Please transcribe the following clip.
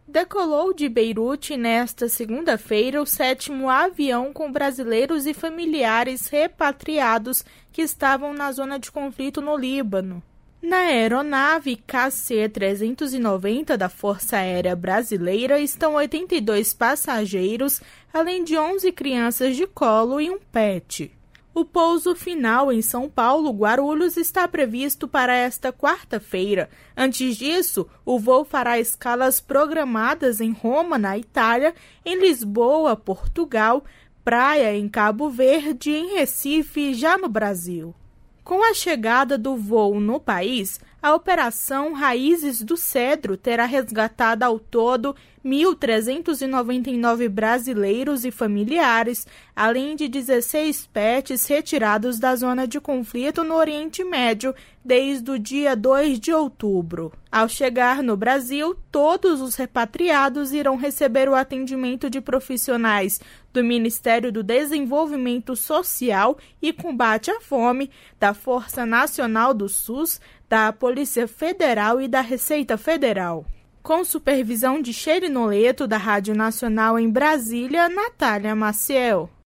Decolou de Beirute nesta segunda-feira o 7º avião com brasileiros e familiares repatriados que estavam na zona de conflito no Líbano. Na aeronave KC-390 da Força Aérea Brasileira estão 82 passageiros, além de 11 crianças de colo e um pet. O pouso final em São Paulo, Guarulhos, está previsto para esta quarta-feira. Antes disso, o voo fará escalas programadas em Roma, na Itália, em Lisboa, Portugal, Praia, em Cabo Verde e em Recife, já no Brasil. Com a chegada do voo no país, a Operação Raízes do Cedro terá resgatado ao todo 1.399 brasileiros e familiares, além de 16 pets retirados da zona de conflito no Oriente Médio desde o dia 2 de outubro. Ao chegar no Brasil, todos os repatriados irão receber o atendimento de profissionais do Ministério do Desenvolvimento Social e Combate à Fome, da Força Nacional do SUS, da Polícia Federal e da Receita Federal. Com supervisão de Shery Noleto, da Rádio Nacional em Brasília, Natália Maciel.